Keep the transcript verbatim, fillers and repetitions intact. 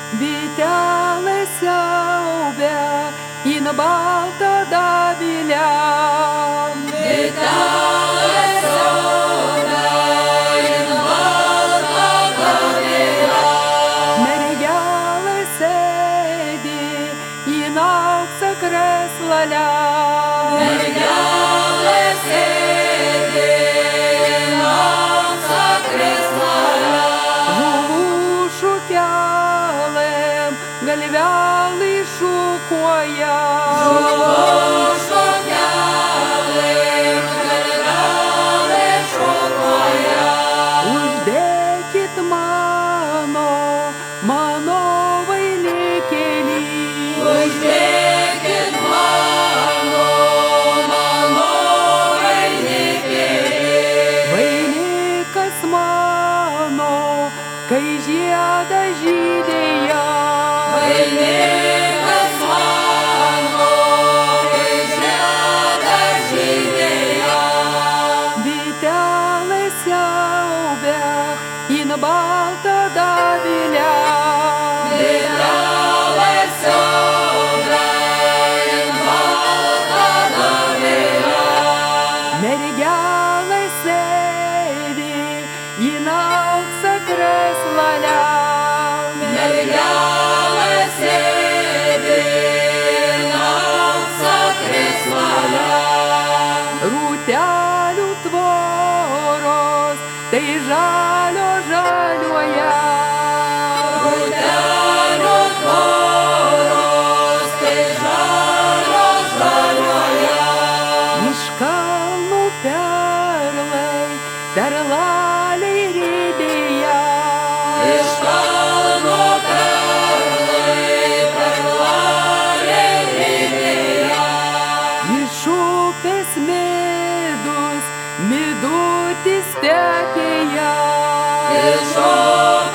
Bitelė siaubia in baltą davilę. Bitelė siaubia in baltą davilę. Mergelė sėdi in auksą kreslale. Mergelė sėdi in auksą kreslale. Žuvų šukelėm galvelai šukuoja. Žuvų šukelėm galvelai šukuoja. Uždėkit mano, mano vainikėlį. Uždėkit mano, mano vainikėlį. Vainikas mano, kai žiedas žydėjo. Vainikas mano, kai žiedas žydėjo. Bitelė siaubia in baltą davilę. Bitelė siaubia in baltą davilę. Mergelė sėdi in auksą kreslale. Mergelė sėdi in auksą kreslale. Rūtelių tvoros, tai žalio žaliuoja. Rūtelių tvoros, tai žalio žaliuoja. Iš kalnų perlai, perlaliai rydėja. Iš kalnų perlai, perlaliai rydėja. Iš upės midus, midutis tekėja. Iš upės